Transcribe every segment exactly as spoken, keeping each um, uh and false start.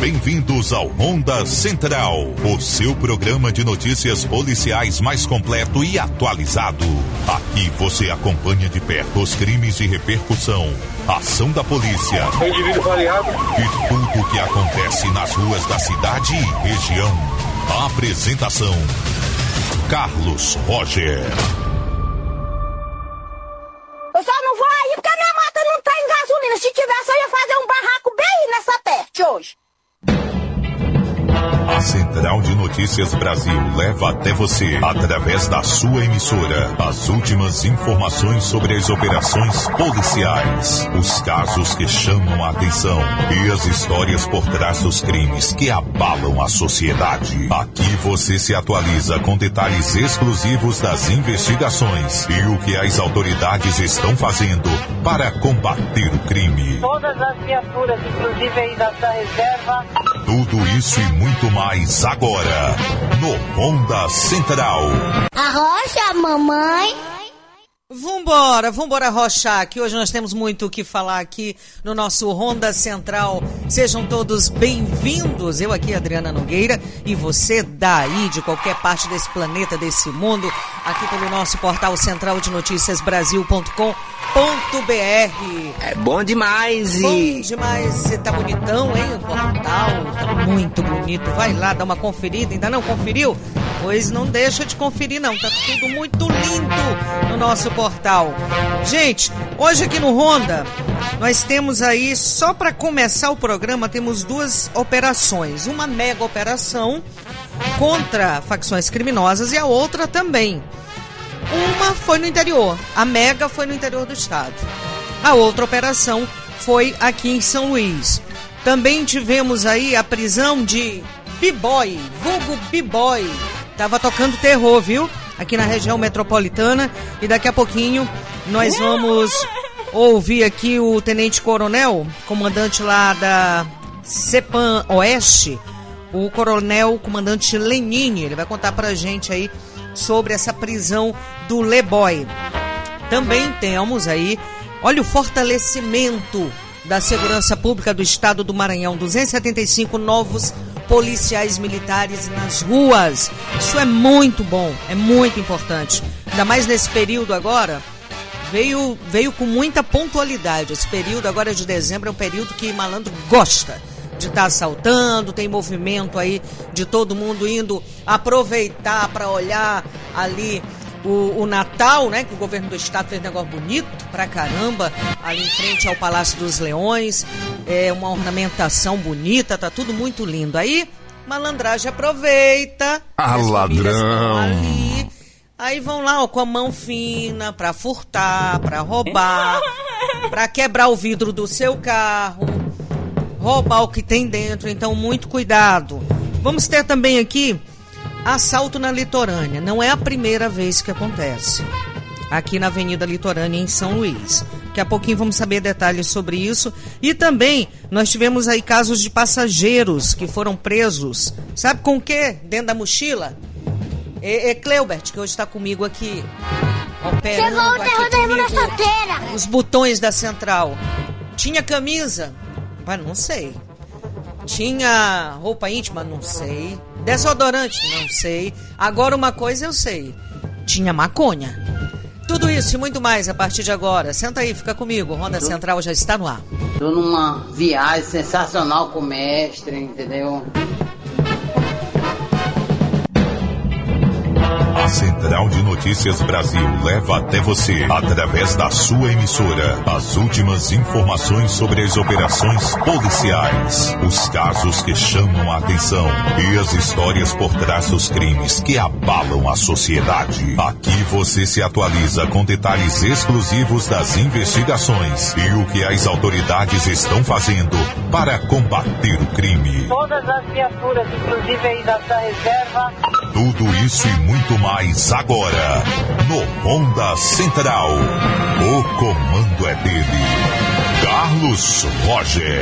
Bem-vindos ao Ronda Central, o seu programa de notícias policiais mais completo e atualizado. Aqui você acompanha de perto os crimes de repercussão, ação da polícia e tudo o que acontece nas ruas da cidade e região. A apresentação: Carlos Roger. Eu só não vou aí porque a minha moto não tem gasolina. Se tivesse, eu ia fazer um barraco bem nessa peste hoje. A Central de Notícias Brasil leva até você, através da sua emissora, as últimas informações sobre as operações policiais, os casos que chamam a atenção e as histórias por trás dos crimes que abalam a sociedade. Aqui você se atualiza com detalhes exclusivos das investigações e o que as autoridades estão fazendo para combater o crime. Todas as viaturas, inclusive aí da, da reserva. Tudo isso e muito mais agora, no Ronda Central. Arrocha, mamãe. Vambora, vambora arrochar, que hoje nós temos muito o que falar aqui no nosso Ronda Central. Sejam todos bem-vindos. Eu aqui, Adriana Nogueira, e você daí, de qualquer parte desse planeta, desse mundo, aqui pelo nosso portal central de noticias brasil ponto com ponto b r. É bom demais e... Bom demais, você tá bonitão, hein? O portal tá muito bonito. Vai lá, dá uma conferida. Ainda não conferiu? Pois não deixa de conferir, não. Tá tudo muito lindo no nosso portal. Gente, hoje aqui no Ronda, nós temos aí, só para começar o programa, temos duas operações. Uma mega operação contra facções criminosas e a outra também. Uma foi no interior, a mega foi no interior do estado. A outra operação foi aqui em São Luís. Também tivemos aí a prisão de B-Boy, vulgo B-Boy. Tava tocando terror, viu? Aqui na região metropolitana. E daqui a pouquinho nós vamos ouvir aqui o Tenente Coronel, comandante lá da CEPAM Oeste, o Coronel Comandante Lenine. Ele vai contar pra gente aí sobre essa prisão do Leboy. Também temos aí, olha o fortalecimento da segurança pública do estado do Maranhão, duzentos e setenta e cinco novos policiais militares nas ruas. Isso é muito bom, é muito importante. Ainda mais nesse período agora, veio, veio com muita pontualidade. Esse período agora de dezembro é um período que malandro gosta de estar assaltando, tem movimento aí de todo mundo indo aproveitar para olhar ali o, o Natal, né? Que o governo do estado fez um negócio bonito pra caramba, ali em frente ao Palácio dos Leões, é uma ornamentação bonita, tá tudo muito lindo. Aí, malandragem aproveita, ah, ladrão, ali, aí vão lá, ó, com a mão fina pra furtar, pra roubar, pra quebrar o vidro do seu carro, roubar o que tem dentro. Então, muito cuidado. Vamos ter também aqui assalto na litorânea. Não é a primeira vez que acontece aqui na Avenida Litorânea, em São Luís. Daqui a pouquinho vamos saber detalhes sobre isso. E também nós tivemos aí casos de passageiros que foram presos. Sabe com o quê? Dentro da mochila? É, é Cleubert, que hoje está comigo aqui, operando Chegou o terror da Irmã Solteira. Os botões da central. Tinha camisa? Mas não sei. Tinha roupa íntima? Não sei. Desodorante? Não sei. Agora uma coisa eu sei. Tinha maconha. Tudo isso e muito mais a partir de agora. Senta aí, fica comigo. Ronda Central já está no ar. Tô numa viagem sensacional com o mestre, entendeu? A Central de Notícias Brasil leva até você, através da sua emissora, as últimas informações sobre as operações policiais, os casos que chamam a atenção e as histórias por trás dos crimes que abalam a sociedade. Aqui você se atualiza com detalhes exclusivos das investigações e o que as autoridades estão fazendo para combater o crime. Todas as viaturas, inclusive aí da, da reserva. Tudo isso e muito mais agora, no Ronda Central. O comando é dele, Carlos Roger.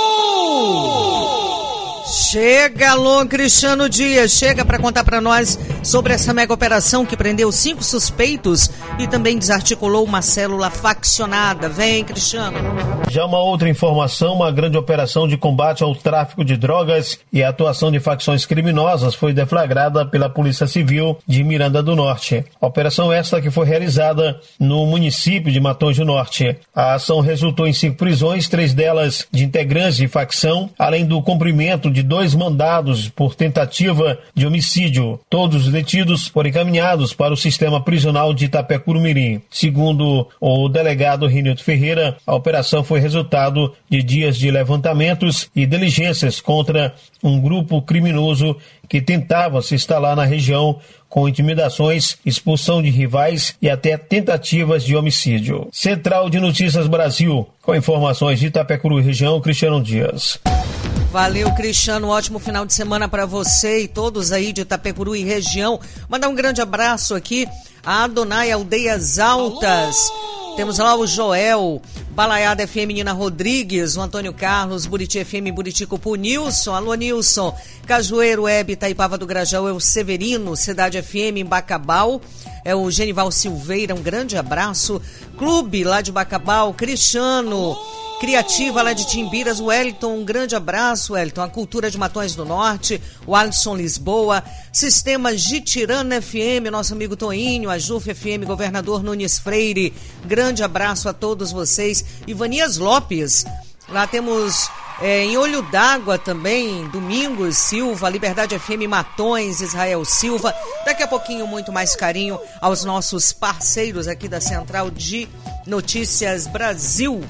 Alô! Chega, alô, Cristiano Dias, chega para contar para nós sobre essa mega operação que prendeu cinco suspeitos e também desarticulou uma célula faccionada. Vem, Cristiano. Já uma outra informação, uma grande operação de combate ao tráfico de drogas e a atuação de facções criminosas foi deflagrada pela Polícia Civil de Miranda do Norte. A operação esta que foi realizada no município de Matões do Norte. A ação resultou em cinco prisões, três delas de integrantes de facção, além do cumprimento de dois mandados por tentativa de homicídio. Todos os detidos foram encaminhados para o sistema prisional de Itapecuru-Mirim. Segundo o delegado Rinildo Ferreira, a operação foi resultado de dias de levantamentos e diligências contra um grupo criminoso que tentava se instalar na região com intimidações, expulsão de rivais e até tentativas de homicídio. Central de Notícias Brasil, com informações de Itapecuru e região, Cristiano Dias. Valeu, Cristiano, um ótimo final de semana para você e todos aí de Itapecuru e região. Mandar um grande abraço aqui a Adonai Aldeias Altas. Alô! Temos lá o Joel, Balaiada F M Nina Rodrigues, o Antônio Carlos, Buriti F M Buriti Cupu, Nilson, alô Nilson, Cajueiro Web, Itaipava do Grajaú, é o Severino, Cidade F M em Bacabal, é o Genival Silveira, um grande abraço, Clube lá de Bacabal, Cristiano, Criativa lá de Timbiras, o Wellington, um grande abraço, Wellington, a Cultura de Matões do Norte, o Alisson Lisboa, Sistema Gitirana F M, nosso amigo Toinho, a Juf F M, Governador Nunes Freire, grande abraço a todos vocês, Ivanias Lopes, lá temos é, em Olho d'Água também, Domingos Silva, Liberdade F M Matões, Israel Silva, daqui a pouquinho muito mais carinho aos nossos parceiros aqui da Central de Notícias Brasil.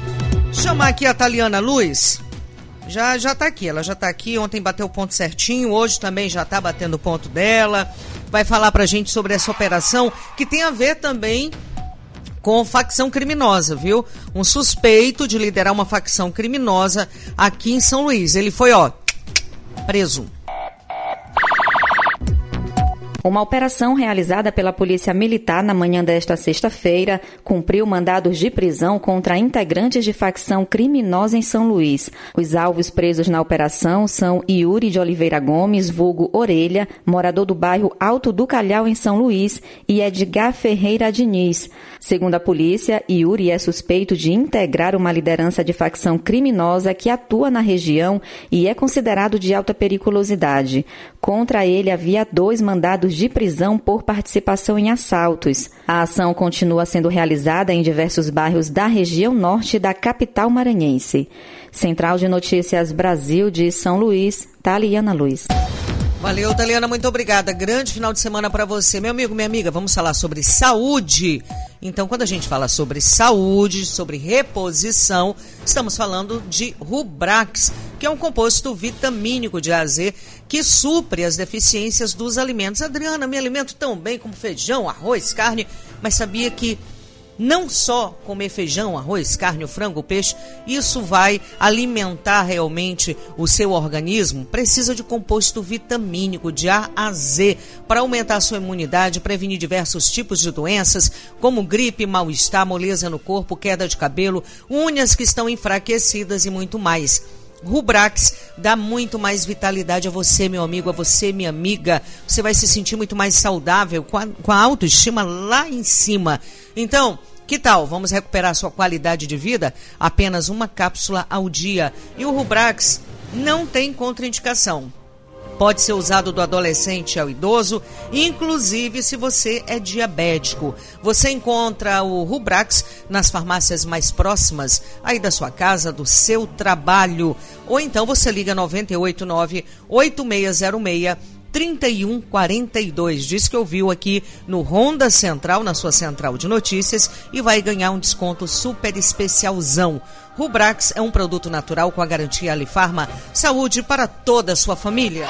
Chamar aqui a Taliana Luz, já, já tá aqui, ela já tá aqui, ontem bateu o ponto certinho, hoje também já tá batendo o ponto dela, vai falar pra gente sobre essa operação, que tem a ver também com facção criminosa, viu? Um suspeito de liderar uma facção criminosa aqui em São Luís, ele foi, ó, preso. Uma operação realizada pela Polícia Militar na manhã desta sexta-feira cumpriu mandados de prisão contra integrantes de facção criminosa em São Luís. Os alvos presos na operação são Yuri de Oliveira Gomes, vulgo Orelha, morador do bairro Alto do Calhau, em São Luís, e Edgar Ferreira Diniz. Segundo a polícia, Yuri é suspeito de integrar uma liderança de facção criminosa que atua na região e é considerado de alta periculosidade. Contra ele havia dois mandados de prisão por participação em assaltos. A ação continua sendo realizada em diversos bairros da região norte da capital maranhense. Central de Notícias Brasil de São Luís, Taliana Luz. Valeu, Taliana, muito obrigada. Grande final de semana para você. Meu amigo, minha amiga, vamos falar sobre saúde. Então, quando a gente fala sobre saúde, sobre reposição, estamos falando de Rubrax, que é um composto vitamínico de A a Z que supre as deficiências dos alimentos. Adriana, me alimento tão bem como feijão, arroz, carne, mas sabia que não só comer feijão, arroz, carne, frango, peixe, isso vai alimentar realmente o seu organismo? Precisa de composto vitamínico de A a Z para aumentar a sua imunidade, prevenir diversos tipos de doenças, como gripe, mal-estar, moleza no corpo, queda de cabelo, unhas que estão enfraquecidas e muito mais. Rubrax dá muito mais vitalidade a você, meu amigo, a você, minha amiga. Você vai se sentir muito mais saudável, com a, com a autoestima lá em cima. Então, que tal? Vamos recuperar sua qualidade de vida? Apenas uma cápsula ao dia. E o Rubrax não tem contraindicação. Pode ser usado do adolescente ao idoso, inclusive se você é diabético. Você encontra o Rubrax nas farmácias mais próximas, aí da sua casa, do seu trabalho. Ou então você liga nove oito nove, oito seis zero seis, três um quatro dois. Diz que ouviu aqui no Ronda Central, na sua central de notícias, e vai ganhar um desconto super especialzão. Rubrax é um produto natural com a garantia Alifarma, saúde para toda a sua família.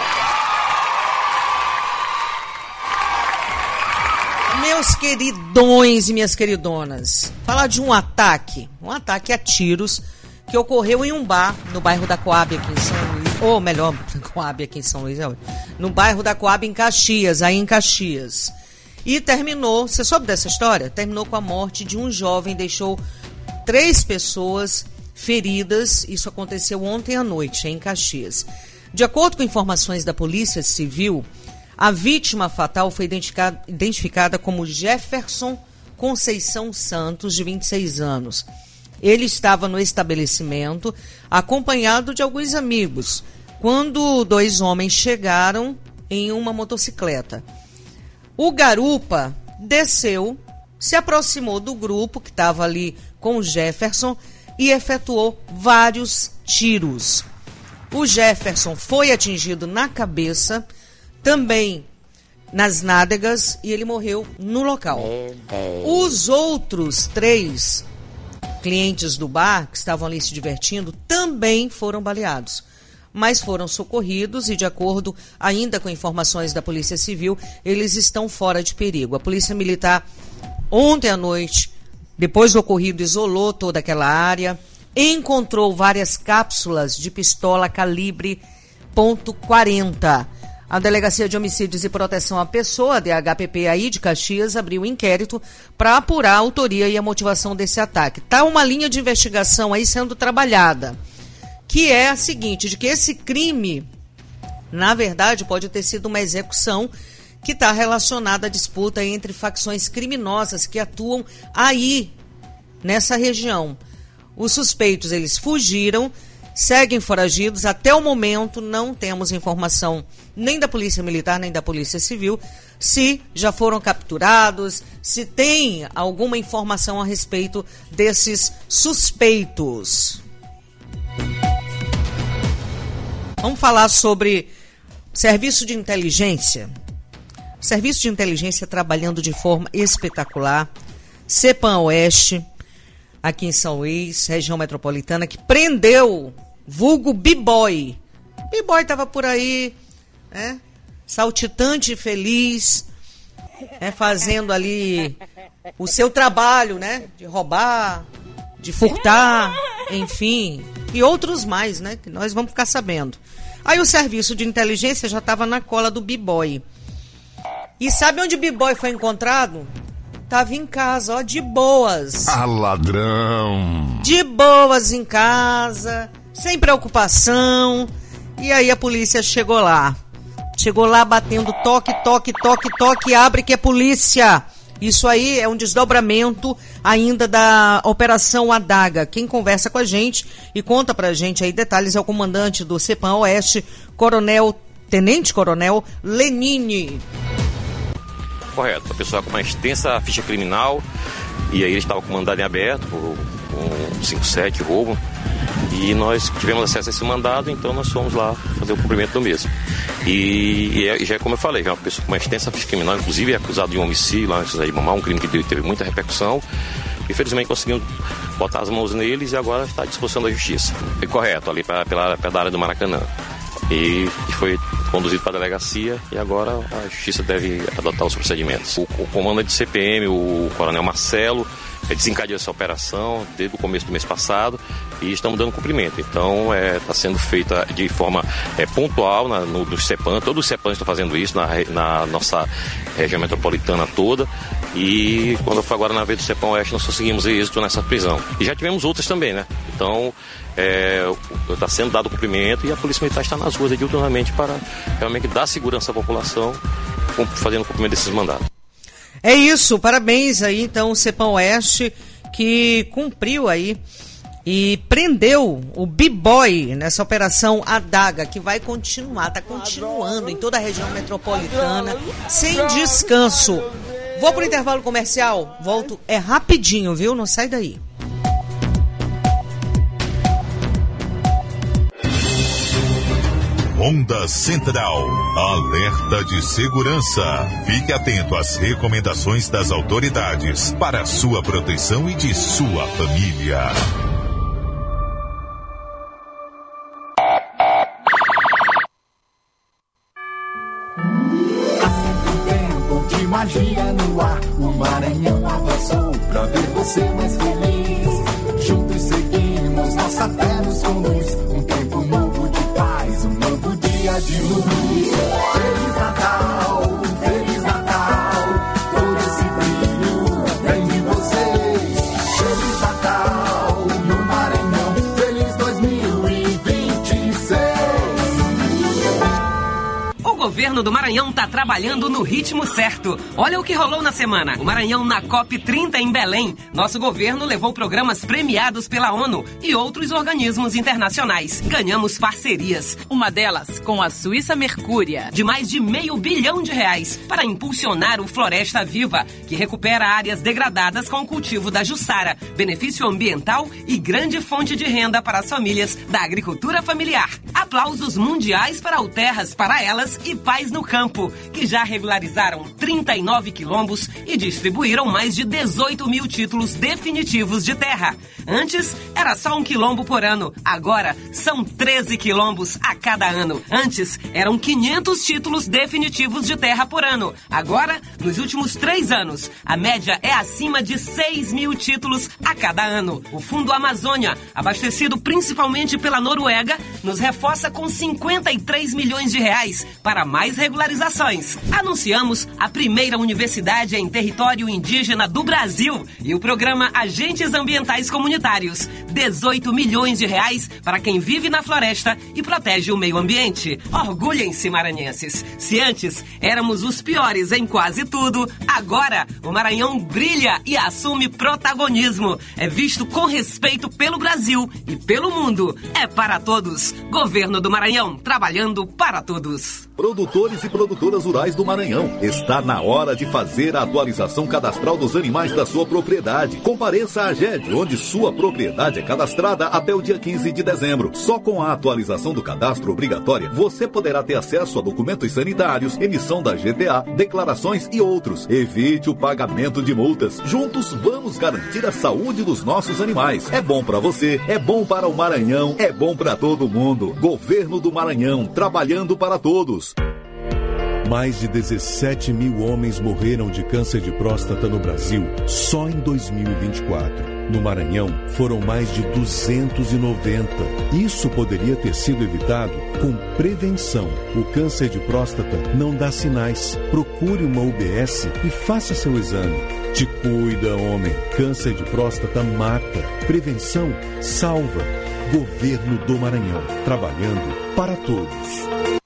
Meus queridões e minhas queridonas, falar de um ataque, um ataque a tiros que ocorreu em um bar no bairro da Coab aqui em São Luís, ou melhor, Coab aqui em São Luís, no bairro da Coab em Caxias, aí em Caxias. E terminou, você soube dessa história? Terminou com a morte de um jovem, deixou três pessoas feridas. Isso aconteceu ontem à noite em Caxias. De acordo com informações da Polícia Civil, A vítima fatal foi identificada, identificada como Jefferson Conceição Santos, de vinte e seis anos. Ele estava no estabelecimento, acompanhado de alguns amigos, quando dois homens chegaram em uma motocicleta. O garupa desceu, se aproximou do grupo que estava ali com o Jefferson e efetuou vários tiros. O Jefferson foi atingido na cabeça, também nas nádegas, e ele morreu no local. Os outros três clientes do bar, que estavam ali se divertindo, também foram baleados, mas foram socorridos e, de acordo ainda com informações da Polícia Civil, eles estão fora de perigo. A Polícia Militar, ontem à noite, depois do ocorrido, isolou toda aquela área, encontrou várias cápsulas de pistola calibre ponto quarenta. A Delegacia de Homicídios e Proteção à Pessoa, D H P P aí de Caxias, abriu um inquérito para apurar a autoria e a motivação desse ataque. Está uma linha de investigação aí sendo trabalhada, que é a seguinte, de que esse crime, na verdade, pode ter sido uma execução que está relacionada à disputa entre facções criminosas que atuam aí, nessa região. Os suspeitos, eles fugiram, seguem foragidos. Até o momento, não temos informação nem da Polícia Militar, nem da Polícia Civil, se já foram capturados, se tem alguma informação a respeito desses suspeitos. Vamos falar sobre serviço de inteligência. O serviço de inteligência trabalhando de forma espetacular. CEPAM Oeste, aqui em São Luís, região metropolitana, que prendeu vulgo B-Boy. B-Boy estava por aí, né, saltitante e feliz, né, fazendo ali o seu trabalho, né, de roubar, de furtar, enfim, e outros mais, né, que nós vamos ficar sabendo. Aí o serviço de inteligência já estava na cola do B-Boy. E sabe onde o B-Boy foi encontrado? Tava em casa, ó, de boas. Ah, ladrão! De boas em casa, sem preocupação. E aí a polícia chegou lá. Chegou lá batendo toque, toque, toque, toque, abre que é polícia. Isso aí é um desdobramento ainda da Operação Adaga. Quem conversa com a gente e conta pra gente aí detalhes é o comandante do CEPAM Oeste, Coronel, Tenente Coronel Lenine. Correto, a pessoa com uma extensa ficha criminal, e aí ele estava com mandado em aberto, com cinco sete roubo, e nós tivemos acesso a esse mandado, então nós fomos lá fazer o cumprimento do mesmo. E, e é, já é como eu falei, já é uma pessoa com uma extensa ficha criminal, inclusive é acusado de um homicídio lá em Mamá, um crime que teve muita repercussão. Infelizmente conseguimos botar as mãos neles e agora está à disposição da justiça. Foi correto, ali pra, pela, pela área do Maracanã. E foi conduzido para a delegacia e agora a justiça deve adotar os procedimentos. O, o comandante de C P M, o coronel Marcelo, desencadeou essa operação desde o começo do mês passado e estamos dando cumprimento. Então está é, sendo feita de forma é, pontual na, no, no CEPAM, todos os CEPAMs estão fazendo isso na, na nossa região metropolitana toda. E quando foi agora na vez do CEPAM Oeste, nós conseguimos êxito nessa prisão. E já tivemos outras também, né? Então, está é, sendo dado cumprimento e a Polícia Militar está nas ruas diuturnamente para realmente dar segurança à população, fazendo o cumprimento desses mandados. É isso, parabéns aí então o CEPAM Oeste, que cumpriu aí e prendeu o B-Boy nessa operação Adaga, que vai continuar, está continuando em toda a região metropolitana, sem descanso. Vou pro intervalo comercial, volto, é rapidinho, viu? Não sai daí. Onda Central, alerta de segurança. Fique atento às recomendações das autoridades para a sua proteção e de sua família. Magia no ar, o Maranhão avançou pra ver você mais feliz. Juntos seguimos, nossa fé nos conduz. Um tempo novo de paz, um novo dia de luz. Feliz Natal, Feliz Natal, todo esse brilho vem de vocês. Feliz Natal no Maranhão, feliz dois mil e vinte e seis. O governo governo do Maranhão tá trabalhando no ritmo certo. Olha o que rolou na semana. O Maranhão na COP trinta em Belém. Nosso governo levou programas premiados pela ONU e outros organismos internacionais. Ganhamos parcerias. Uma delas com a Suíça Mercúria, de mais de meio bilhão de reais, para impulsionar o Floresta Viva, que recupera áreas degradadas com o cultivo da jussara, benefício ambiental e grande fonte de renda para as famílias da agricultura familiar. Aplausos mundiais para o Terras para Elas e Paz no Campo, que já regularizaram trinta e nove quilombos e distribuíram mais de dezoito mil títulos definitivos de terra. Antes, era só um quilombo por ano. Agora, são treze quilombos a cada ano. Antes, eram quinhentos títulos definitivos de terra por ano. Agora, nos últimos três anos, a média é acima de seis mil títulos a cada ano. O Fundo Amazônia, abastecido principalmente pela Noruega, nos reforça com cinquenta e três milhões de reais para mais regularizações. Anunciamos a primeira universidade em território indígena do Brasil e o programa Agentes Ambientais Comunitários. dezoito milhões de reais para quem vive na floresta e protege o meio ambiente. Orgulhem-se, maranhenses. Se antes éramos os piores em quase tudo, agora o Maranhão brilha e assume protagonismo. É visto com respeito pelo Brasil e pelo mundo. É para todos. Governo do Maranhão, trabalhando para todos. Produtores e produtoras rurais do Maranhão, está na hora de fazer a atualização cadastral dos animais da sua propriedade. Compareça à AGED, onde sua propriedade é cadastrada até o dia quinze de dezembro. Só com a atualização do cadastro obrigatória, você poderá ter acesso a documentos sanitários, emissão da G T A, declarações e outros. Evite o pagamento de multas. Juntos vamos garantir a saúde dos nossos animais. É bom para você, é bom para o Maranhão, é bom para todo mundo. Governo do Maranhão, trabalhando para todos. Mais de dezessete mil homens morreram de câncer de próstata no Brasil só em dois mil e vinte e quatro. No Maranhão, foram mais de duzentos e noventa. Isso poderia ter sido evitado com prevenção. O câncer de próstata não dá sinais. Procure uma U B S e faça seu exame. Te cuida, homem. Câncer de próstata mata. Prevenção salva. Governo do Maranhão. Trabalhando para todos.